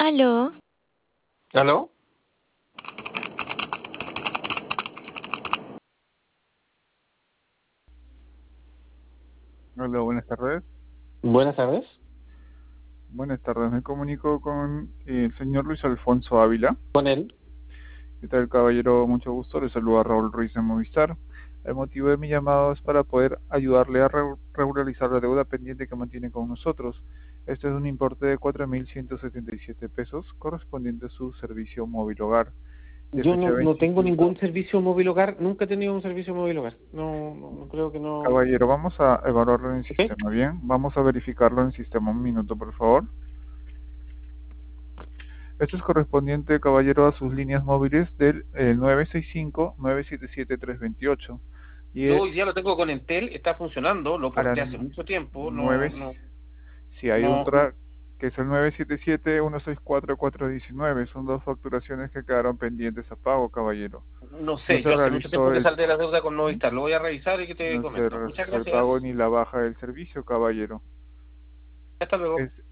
Aló, ¿Aló? Hola, buenas tardes. Buenas tardes. Buenas tardes, me comunico con el señor Luis Alfonso Ávila. ¿Con él? ¿Qué tal, caballero? Mucho gusto. Le saluda Raúl Ruiz de Movistar. El motivo de mi llamado es para poder ayudarle a regularizar la deuda pendiente que mantiene con nosotros. Este es un importe de 4.177 pesos correspondiente a su servicio móvil hogar. De Yo fecha no tengo 25. ningún servicio móvil hogar, nunca he tenido un servicio móvil hogar. No creo que no. Caballero, vamos a evaluarlo en el ¿Ok? sistema, ¿bien? Vamos a verificarlo en el sistema. Un minuto, por favor. Esto es correspondiente, caballero, a sus líneas móviles del 965-977-328. Y Yo hoy día lo tengo con Entel, está funcionando, lo a la porté hace mucho tiempo, 9, si hay no, otra que es el 977-164-419. Son dos facturaciones que quedaron pendientes a pago, caballero. no No sé, se yo hace mucho realizó tiempo que el, saldé la deuda con Movistar, lo voy a revisar y que te no se comento. Muchas realizó el gracias, pago ni la baja del servicio, caballero. hasta luego.